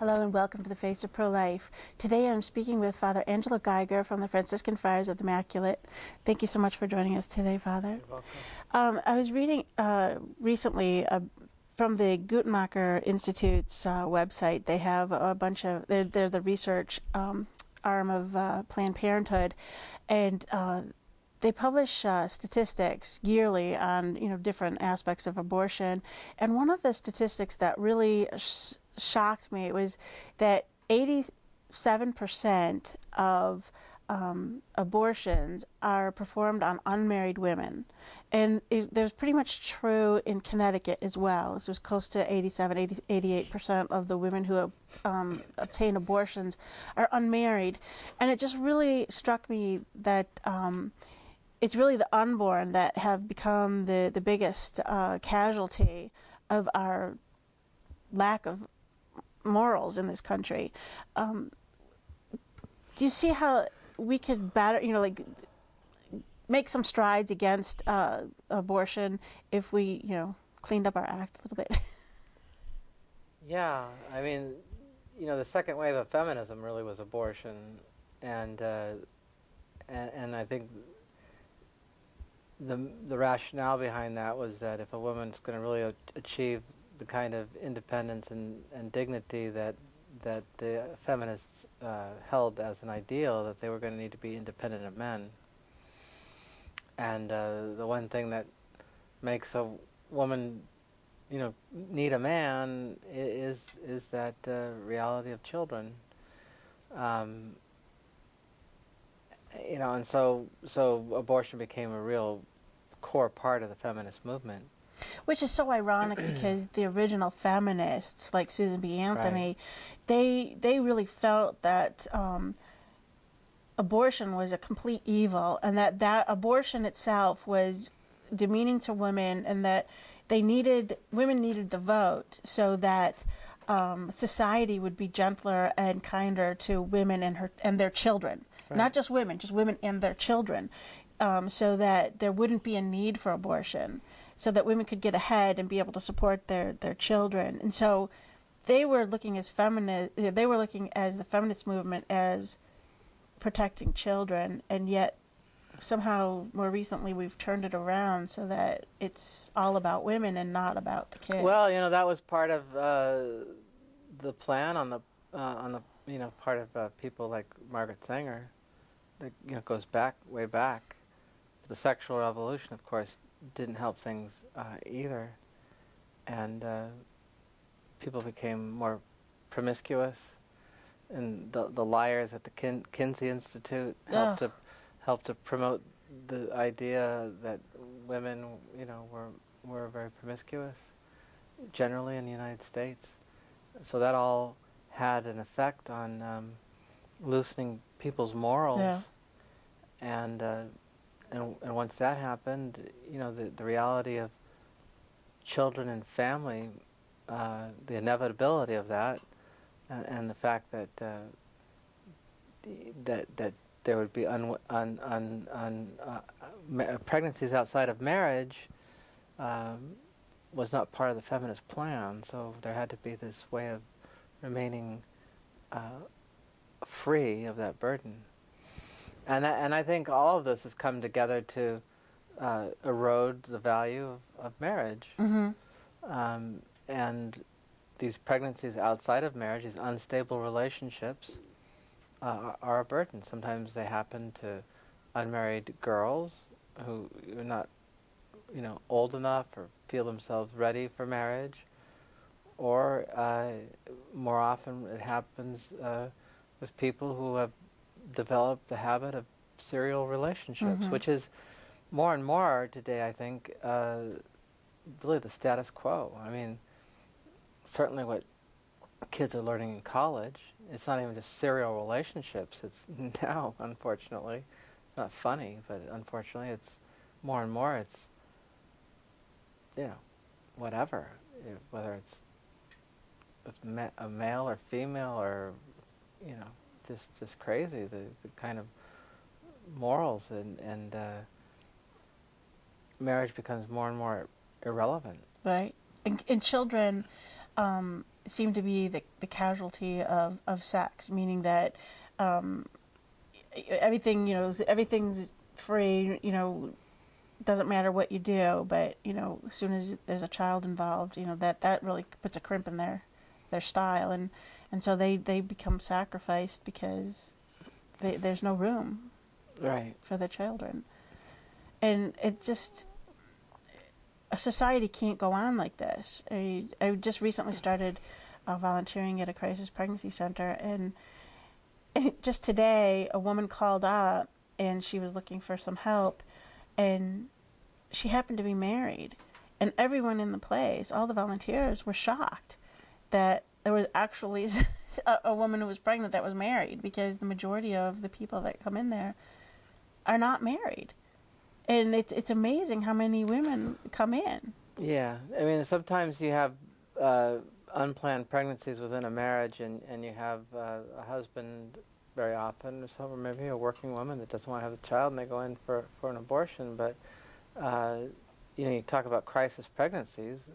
Hello and welcome to the Face of Pro-Life. Today I'm speaking with Father Angelo Geiger from the Franciscan Friars of the Immaculate. Thank you so much for joining us today, Father. You're welcome. I was reading recently from the Guttmacher Institute's website. They have a bunch of, they're the research arm of Planned Parenthood, and they publish statistics yearly on different aspects of abortion. And one of the statistics that really shocked me was that 87% of abortions are performed on unmarried women. And there's pretty much true in Connecticut as well. This was close to 88% of the women who obtain abortions are unmarried. And it just really struck me that it's really the unborn that have become the biggest casualty of our lack of morals in this country. Do you see how we could better, make some strides against abortion if we, cleaned up our act a little bit? Yeah, I mean, the second wave of feminism really was abortion, and I think the rationale behind that was that if a woman's going to really achieve the kind of independence and dignity that the feminists held as an ideal, that they were going to need to be independent of men. And the one thing that makes a woman, need a man is that reality of children. And so abortion became a real core part of the feminist movement. Which is so ironic because the original feminists, like Susan B. Anthony, right, they really felt that abortion was a complete evil, and that abortion itself was demeaning to women, and that women needed the vote so that society would be gentler and kinder to women and their children. Right. Not just women and their children, so that there wouldn't be a need for abortion, so that women could get ahead and be able to support their children. And so they were looking as the feminist movement as protecting children, and yet somehow more recently we've turned it around so that it's all about women and not about the kids. Well, that was part of the plan on the part of people like Margaret Sanger that goes way back. The sexual revolution, of course, didn't help things either, and people became more promiscuous, and the liars at the Kinsey Institute helped to promote the idea that women, were very promiscuous, generally in the United States. So that all had an effect on loosening people's morals, and once that happened, the reality of children and family, the inevitability of that, and the fact that that there would be pregnancies outside of marriage was not part of the feminist plan. So there had to be this way of remaining free of that burden. And I think all of this has come together to erode the value of marriage. Mm-hmm. And these pregnancies outside of marriage, these unstable relationships, are a burden. Sometimes they happen to unmarried girls who are not, old enough or feel themselves ready for marriage, or more often it happens with people who have developed the habit of serial relationships, mm-hmm. which is more and more today, I think, really the status quo. I mean, certainly what kids are learning in college, it's not even just serial relationships. It's now, unfortunately, it's not funny, but unfortunately it's more and more, it's, whatever, whether it's a male or female or, just crazy, the kind of morals and marriage becomes more and more irrelevant. Right. And children, seem to be the casualty of sex, meaning that everything, everything's free, doesn't matter what you do, but, as soon as there's a child involved, that really puts a crimp in their style. And so they become sacrificed because there's no room Right. for the children. And it just, a society can't go on like this. I just recently started volunteering at a crisis pregnancy center, and just today a woman called up and she was looking for some help, and she happened to be married, and everyone in the place, all the volunteers, were shocked that there was actually a woman who was pregnant that was married, because the majority of the people that come in there are not married. And it's amazing how many women come in. Yeah, I mean, sometimes you have unplanned pregnancies within a marriage, and you have a husband very often, or maybe a working woman that doesn't want to have a child, and they go in for an abortion. But you talk about crisis pregnancies.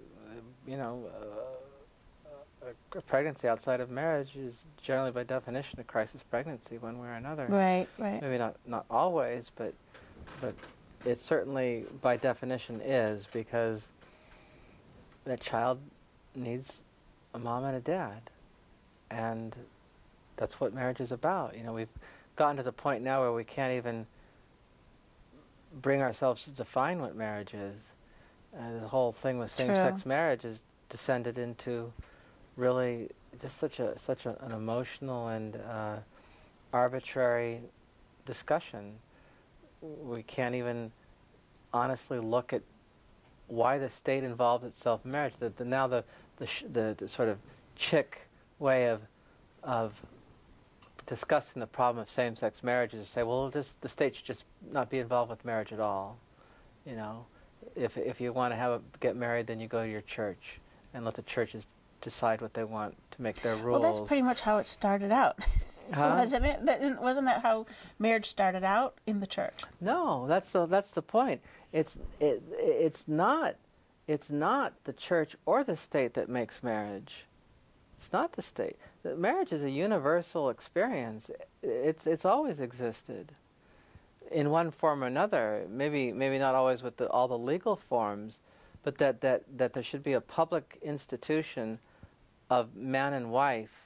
A pregnancy outside of marriage is generally, by definition, a crisis pregnancy, one way or another. Right, right. Maybe not always, but it certainly, by definition, is, because that child needs a mom and a dad, and that's what marriage is about. We've gotten to the point now where we can't even bring ourselves to define what marriage is. The whole thing with same-sex marriage has descended into really just such an emotional and arbitrary discussion. We can't even honestly look at why the state involved itself in marriage. Now the sort of chick way of discussing the problem of same-sex marriage is to say, well, the state should just not be involved with marriage at all. If you want to get married, then you go to your church and let the churches decide what they want to make their rules. Well, that's pretty much how it started out. Huh? Wasn't it? Wasn't that how marriage started out, in the church? No, that's the point. It's not the church or the state that makes marriage. It's not the state. Marriage is a universal experience. It's always existed, in one form or another. Maybe not always with all the legal forms, but that there should be a public institution of man and wife.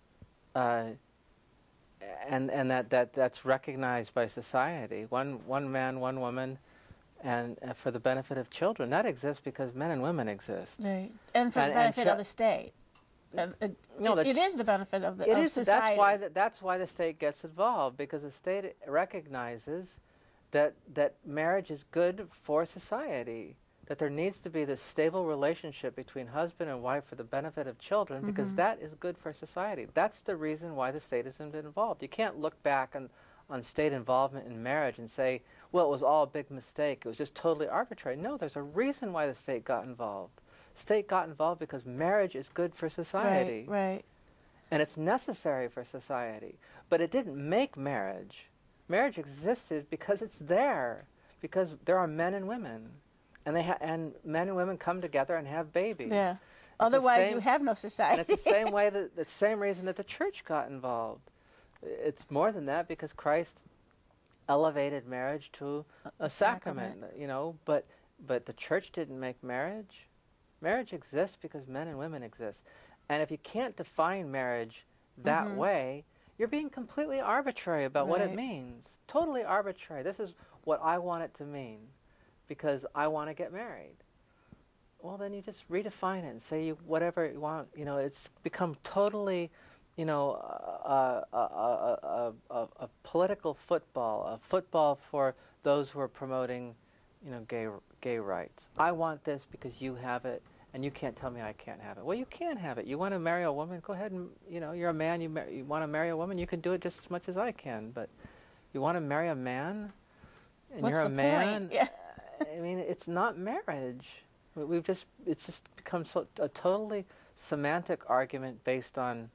And that's recognized by society. One man, one woman, and for the benefit of children. That exists because men and women exist. Right. And for the benefit of the state. It is the benefit of society. That's why the state gets involved, because the state recognizes that marriage is good for society. That there needs to be this stable relationship between husband and wife for the benefit of children, because that is good for society. That's the reason why the state has been involved. You can't look back on state involvement in marriage and say, well, it was all a big mistake. It was just totally arbitrary. No, there's a reason why the state got involved. State got involved because marriage is good for society. Right. And it's necessary for society. But it didn't make marriage. Marriage existed because it's there, because there are men and women. And men and women come together and have babies. Yeah. Otherwise, you have no society. And it's the same reason that the church got involved. It's more than that, because Christ elevated marriage to a sacrament. But the church didn't make marriage. Marriage exists because men and women exist. And if you can't define marriage that way, you're being completely arbitrary about what it means. Totally arbitrary. This is what I want it to mean, because I want to get married. Well, then you just redefine it and say whatever you want. It's become totally, a political football, a football for those who are promoting, gay rights. I want this because you have it, and you can't tell me I can't have it. Well, you can have it. You want to marry a woman, go ahead and, you're a man, you want to marry a woman, you can do it just as much as I can. But you want to marry a man, and What's you're a the man? point? Yeah. I mean, it's not marriage. It's just become a totally semantic argument based on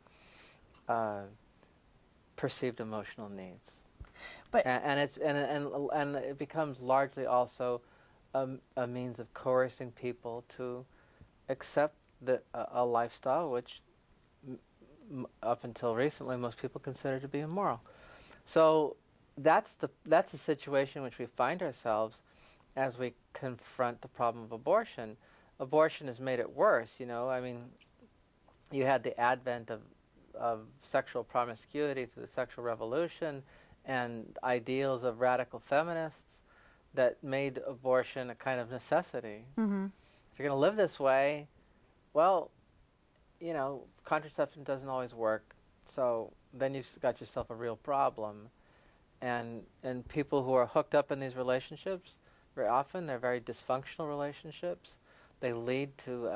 perceived emotional needs. But And it becomes largely also a means of coercing people to accept a lifestyle which up until recently most people consider to be immoral. So that's the situation in which we find ourselves as we confront the problem of abortion. Abortion has made it worse. I mean, you had the advent of sexual promiscuity through the sexual revolution and ideals of radical feminists that made abortion a kind of necessity. Mm-hmm. If you're going to live this way, well, contraception doesn't always work, so then you've got yourself a real problem. And people who are hooked up in these relationships, very often they're very dysfunctional relationships. They lead to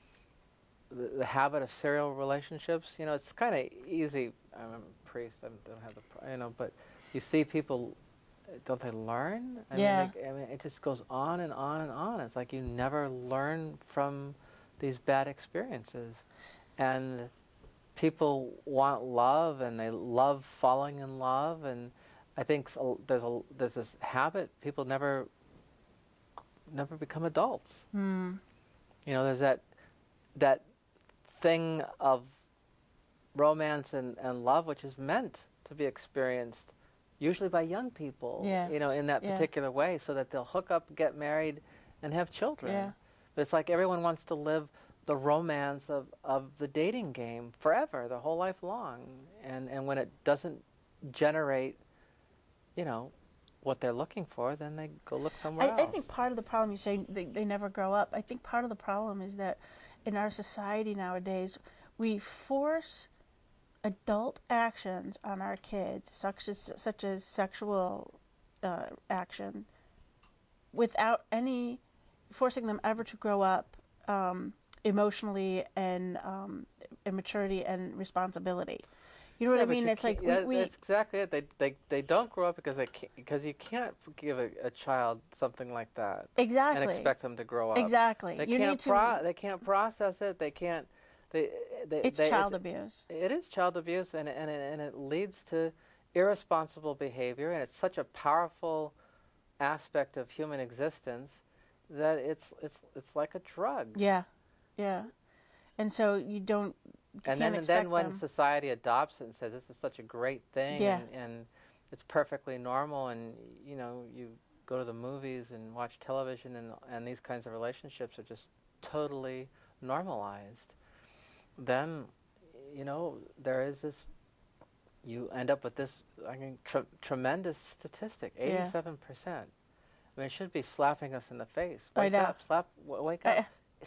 the habit of serial relationships. It's kind of easy. I'm a priest. I don't have the, but you see people, don't they learn? Yeah. I mean, it just goes on and on and on. It's like you never learn from these bad experiences. And people want love, and they love falling in love, and I think there's this habit. People never become adults. Mm. There's that thing of romance and love which is meant to be experienced usually by young people, Yeah. In that Yeah. particular way, so that they'll hook up, get married, and have children. Yeah. But it's like everyone wants to live the romance of the dating game forever, their whole life long. And when it doesn't generate, what they're looking for, then they go look somewhere else. I think part of the problem, you say they never grow up, I think part of the problem is that in our society nowadays, we force adult actions on our kids, such as sexual action, without any forcing them ever to grow up emotionally and maturity and responsibility. You know what I mean? It's like that's exactly it. They don't grow up because you can't give a child something like that exactly and expect them to grow up. Exactly. They you can't need to. They can't process it. They can't. It's child abuse. It is child abuse, and it leads to irresponsible behavior, and it's such a powerful aspect of human existence that it's like a drug. Yeah, yeah. And so you don't. And then when society adopts it and says this is such a great thing, yeah. and it's perfectly normal, and you go to the movies and watch television, and these kinds of relationships are just totally normalized, then there is this. You end up with this tremendous statistic, 87%. I mean, it should be slapping us in the face. Wake up, wake up.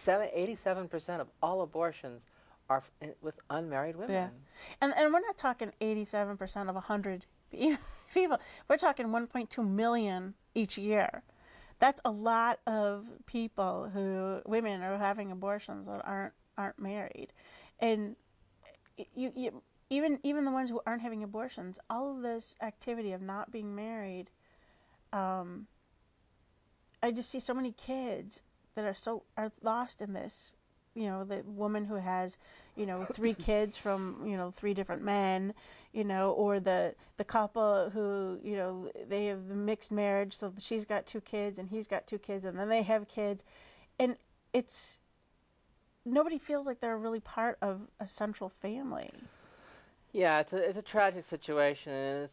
87% of all abortions are with unmarried women. Yeah. And we're not talking 87% of 100 people. We're talking 1.2 million each year. That's a lot of people women are having abortions that aren't married. And even the ones who aren't having abortions, all of this activity of not being married, I just see so many kids that are lost in this. The woman who has, 3 kids from, 3 different men, or the couple who, they have the mixed marriage, so she's got 2 kids and he's got 2 kids, and then they have kids, and nobody feels like they're really part of a central family. Yeah, it's a tragic situation, and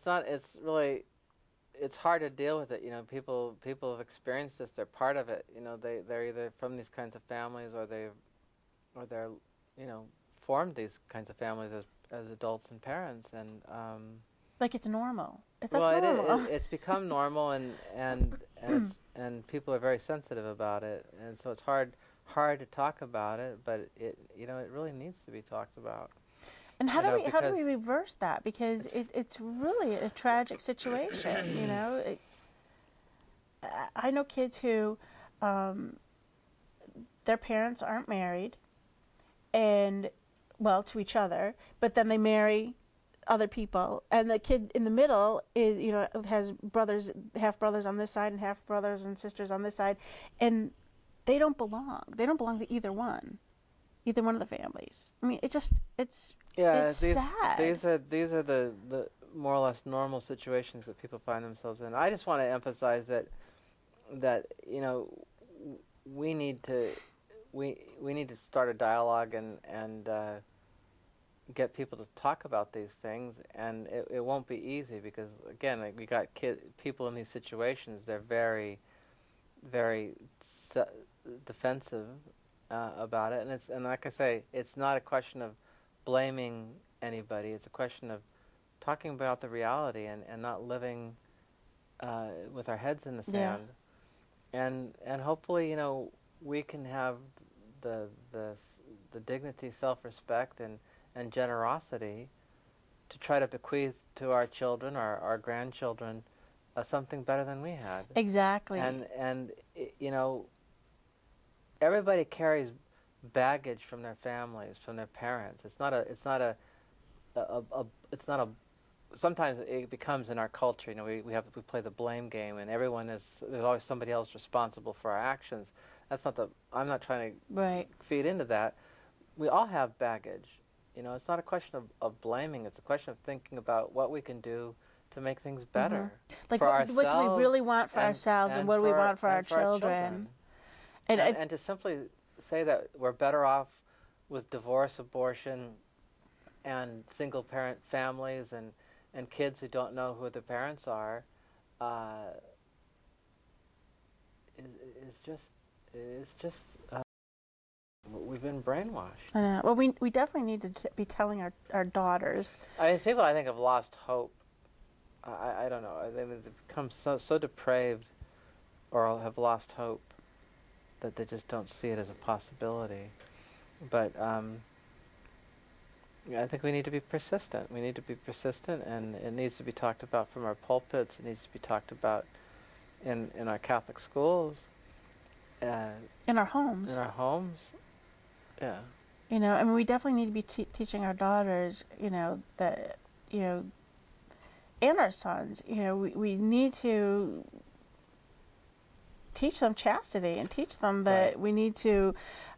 it's hard to deal with it. People have experienced this; they're part of it. They're either from these kinds of families, or they're formed these kinds of families as adults and parents, and like it's normal. It's become normal, and people are very sensitive about it, and so it's hard to talk about it, but it really needs to be talked about. And how do we reverse that? Because it's really a tragic situation. I know kids who their parents aren't married, and to each other, but then they marry other people, and the kid in the middle is has half brothers on this side and half brothers and sisters on this side, and they don't belong to either one of the families. I mean, it's sad. These are the more or less normal situations that people find themselves in. I just want to emphasize that we need to we need to start a dialogue and get people to talk about these things, and it won't be easy because again, like we got people in these situations. They're very, very defensive about it, and like I say, it's not a question of blaming anybody. It's a question of talking about the reality and not living with our heads in the sand, and hopefully, we can have the the the dignity, self-respect, and generosity to try to bequeath to our children, our grandchildren, something better than we had. Exactly. And everybody carries baggage from their families, from their parents. It's not a sometimes it becomes in our culture, we play the blame game, and there's always somebody else responsible for our actions. I'm not trying to feed into that. We all have baggage. It's not a question of blaming. It's a question of thinking about what we can do to make things better Like for what ourselves. do we really want for ourselves, and what do we want for our children? And to simply say that we're better off with divorce, abortion, and single-parent families and kids who don't know who their parents are is just we've been brainwashed. I know. Well, we definitely need to be telling our daughters. I mean, people I think have lost hope. I don't know. They've become so depraved, or have lost hope, that they just don't see it as a possibility. But I think we need to be persistent. We need to be persistent, and it needs to be talked about from our pulpits. It needs to be talked about in our Catholic schools. In our homes. In our homes. Yeah. I mean, we definitely need to be teaching our daughters, that, and our sons, we need to teach them chastity and teach them that we need to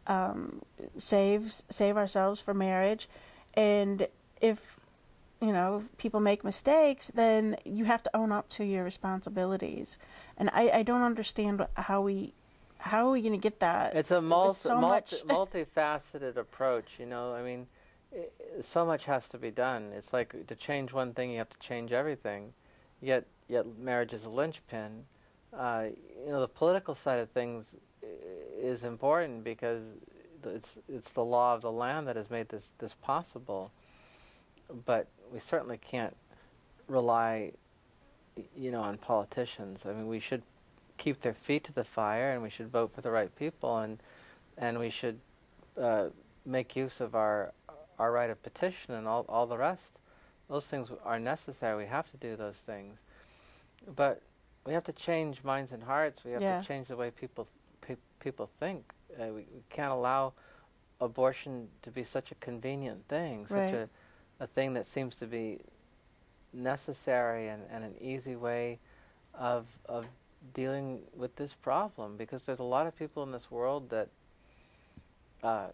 save ourselves for marriage. And if people make mistakes, then you have to own up to your responsibilities. And I don't understand how are we going to get that? It's a multifaceted approach. I mean, so much has to be done. It's like to change one thing, you have to change everything. Yet marriage is a linchpin. The political side of things is important because it's the law of the land that has made this possible. But we certainly can't rely, on politicians. I mean, we should keep their feet to the fire, and we should vote for the right people, and we should make use of our right of petition and all the rest. Those things are necessary. We have to do those things, but we have to change minds and hearts. We have to change the way people think. We can't allow abortion to be such a convenient thing, such a thing that seems to be necessary and an easy way of dealing with this problem, because there's a lot of people in this world that are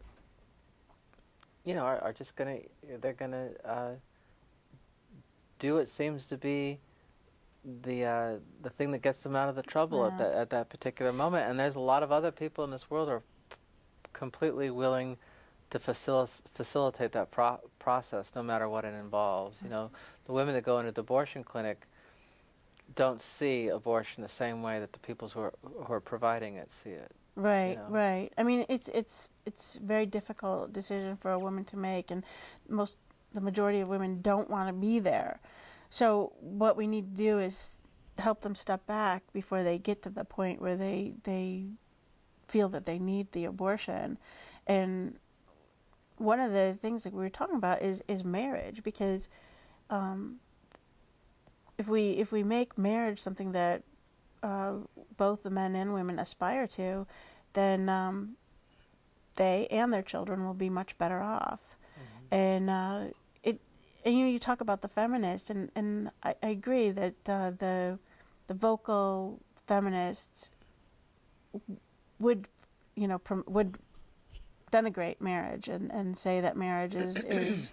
just they're gonna do what seems to be the thing that gets them out of the trouble at that particular moment. And there's a lot of other people in this world who are completely willing to facilitate that process, no matter what it involves. The women that go into the abortion clinic don't see abortion the same way that the people who are providing it see it. Right. I mean, it's a very difficult decision for a woman to make, and the majority of women don't want to be there. So what we need to do is help them step back before they get to the point where they feel that they need the abortion. And one of the things that we were talking about is marriage, because if we make marriage something that both the men and women aspire to, then they and their children will be much better off. Mm-hmm. And you talk about the feminists, and I agree that the vocal feminists would denigrate marriage and say that marriage is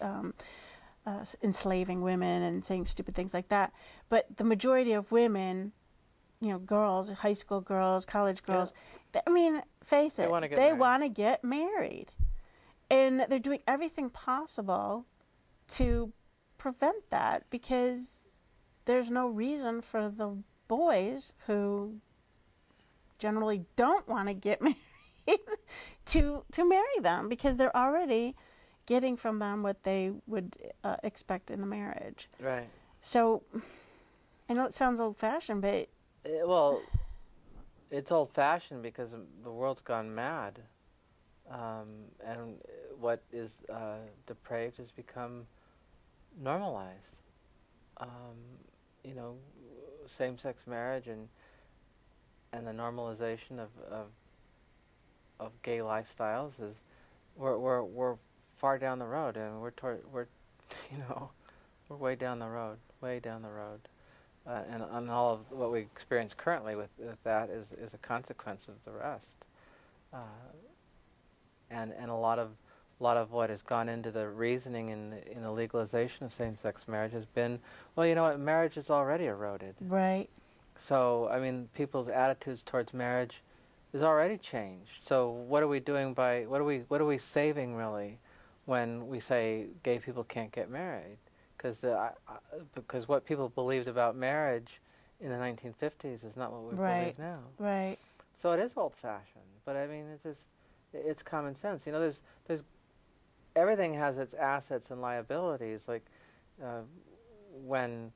enslaving women and saying stupid things like that. But the majority of women girls, high school girls, college Yeah. girls. I mean, face They it, want to get they married. want to get married, and they're doing everything possible to prevent that because there's no reason for the boys who generally don't want to get married to marry them because they're already getting from them what they would expect in a marriage. Right. So I know it sounds old fashioned, but Well, it's old-fashioned because the world's gone mad, and what is depraved has become normalized. Um, you know, same-sex marriage and the normalization of gay lifestyles is we're far down the road, and we're you know we're way down the road, and all of what we experience currently with that is a consequence of the rest, uh, and a lot of what has gone into the reasoning in the legalization of same-sex marriage has been, well, you know what, marriage is already eroded. right, So, I mean, people's attitudes towards marriage is already changed. So, what are we doing by what are we saving really when we say gay people can't get married? Because what people believed about marriage in the 1950s is not what we right, believe now. right, So it is old-fashioned, but I mean, it's common sense. There's everything has its assets and liabilities. Like uh, when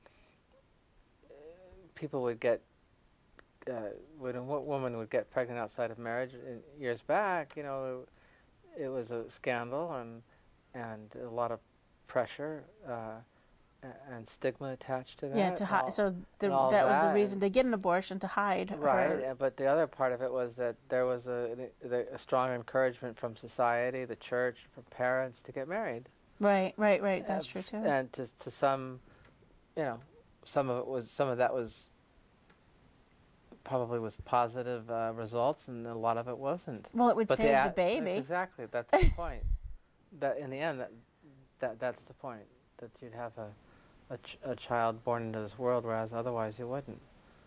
people would get when a woman would get pregnant outside of marriage years back, it was a scandal and a lot of pressure and stigma attached to yeah. that, To hide, so and all of that was the that, reason to get an abortion to hide right. her. But the other part of it was that there was a strong encouragement from society, the church, from parents to get married, Right, right, right. That's true too. and to some, you know, some of that was probably with positive results, and a lot of it wasn't. Well, it would But save the that's baby. exactly that's the point. That in the end, that's the point. That you'd have a child born into this world, whereas otherwise you wouldn't.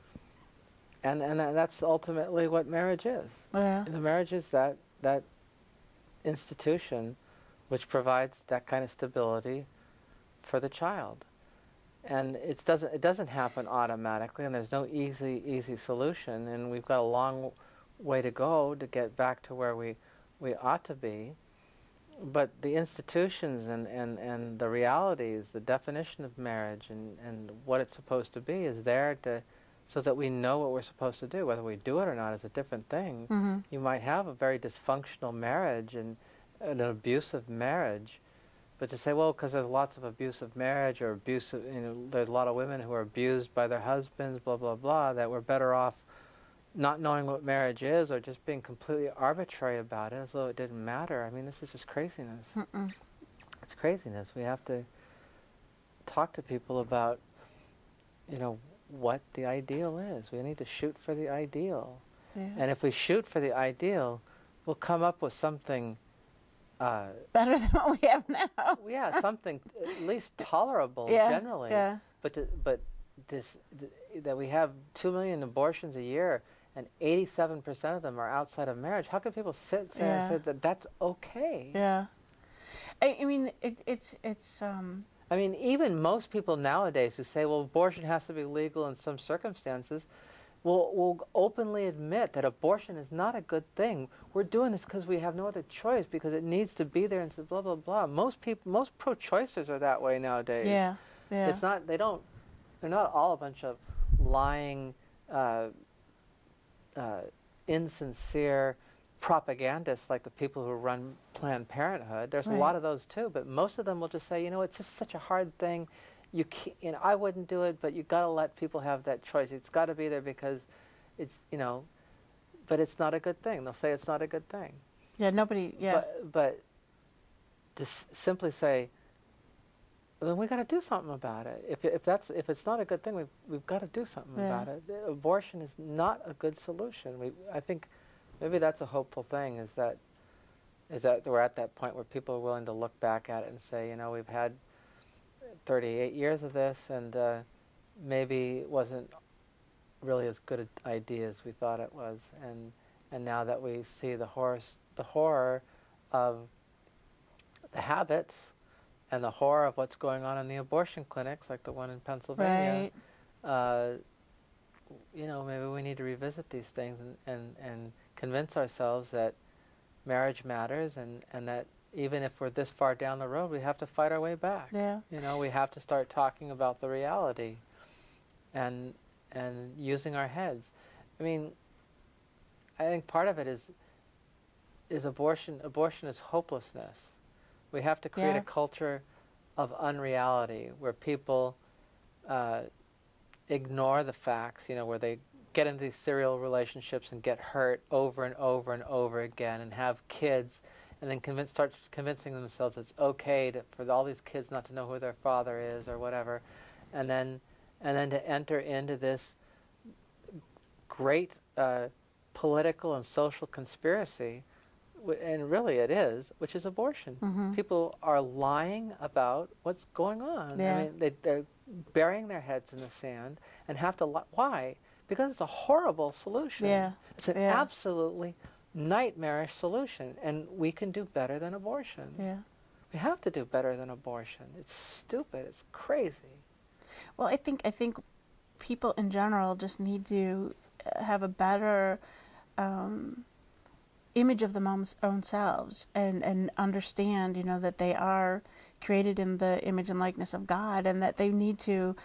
And that's ultimately what marriage is. Yeah, The marriage is that institution, which provides that kind of stability for the child. And it doesn't happen automatically, and there's no easy solution, and we've got a long way to go to get back to where we ought to be. But the institutions and the realities, the definition of marriage and what it's supposed to be is there so that we know what we're supposed to do. Whether we do it or not is a different thing. mm-hmm. You might have a very dysfunctional marriage and an abusive marriage, but to say, well, because there's lots of abusive marriage or abusive, there's a lot of women who are abused by their husbands, blah, blah, blah, that we're better off not knowing what marriage is or just being completely arbitrary about it as though it didn't matter. I mean, this is just craziness. Mm-mm. It's craziness. We have to talk to people about, what the ideal is. We need to shoot for the ideal. Yeah. And if we shoot for the ideal, we'll come up with something Better than what we have now. yeah, something at least tolerable Yeah, generally. yeah. But that we have 2 million abortions a year and 87% of them are outside of marriage. How can people sit there and say that that's okay? Yeah. I mean, it's. I mean, even most people nowadays who say, well, abortion has to be legal in some circumstances, will openly admit that abortion is not a good thing. We're doing this because we have no other choice, because it needs to be there, and blah, blah, blah. Most pro-choicers are that way nowadays. Yeah. Yeah. It's not, they're not all a bunch of lying, insincere propagandists like the people who run Planned Parenthood. There's a lot of those too, but most of them will just say, it's just such a hard thing. You can't, I wouldn't do it, but you got to let people have that choice. It's got to be there because it's, but it's not a good thing. They'll say it's not a good thing. Yeah, nobody, yeah. But just simply say, well, then we got to do something about it. If it's not a good thing, we've got to do something about it. Abortion is not a good solution. I think maybe that's a hopeful thing, is that we're at that point where people are willing to look back at it and say, we've had 38 years of this, and maybe it wasn't really as good an idea as we thought it was. And now that we see the horror of the habits and the horror of what's going on in the abortion clinics, like the one in Pennsylvania, Right. Maybe we need to revisit these things and convince ourselves that marriage matters, and that even if we're this far down the road, we have to fight our way back. Yeah. We have to start talking about the reality and using our heads. I mean, I think part of it is abortion. Abortion is hopelessness. We have to create Yeah. a culture of unreality where people ignore the facts, where they get into these serial relationships and get hurt over and over and over again and have kids, and then start convincing themselves it's okay for all these kids not to know who their father is or whatever, and then to enter into this great political and social conspiracy, and really it is, which is abortion. Mm-hmm. People are lying about what's going on. Yeah. I mean, they're burying their heads in the sand and have to lie. Why? Because it's a horrible solution. Yeah. It's an Yeah. absolutely nightmarish solution, and we can do better than abortion. Yeah. We have to do better than abortion. It's stupid. It's crazy. Well, I think people in general just need to have a better image of their own selves and understand, that they are created in the image and likeness of God, and that they need to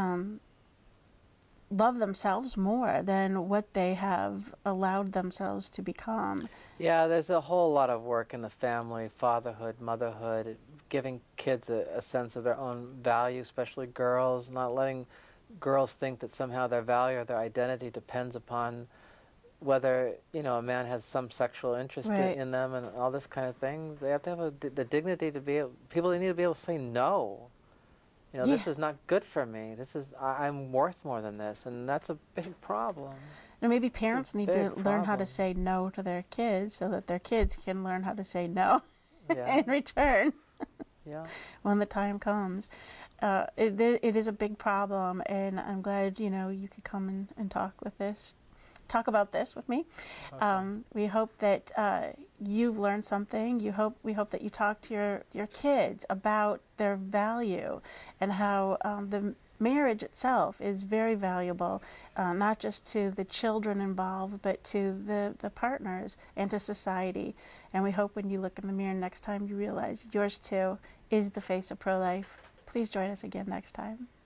love themselves more than what they have allowed themselves to become. Yeah, there's a whole lot of work in the family, fatherhood, motherhood, giving kids a sense of their own value, especially girls, not letting girls think that somehow their value or their identity depends upon whether, a man has some sexual interest Right. in them and all this kind of thing. They have to have the dignity to be people need to be able to say no. This is not good for me. I'm worth more than this, and that's a big problem. And maybe parents need to learn how problem. to say no to their kids so that their kids can learn how to say no Yeah. in return Yeah. when the time comes. It is a big problem, and I'm glad, you could come and talk about this with me. Okay. We hope that you've learned something. We hope that you talk to your kids about their value and how the marriage itself is very valuable, not just to the children involved, but to the partners and to society. And we hope when you look in the mirror next time, you realize yours too is the face of pro-life. Please join us again next time.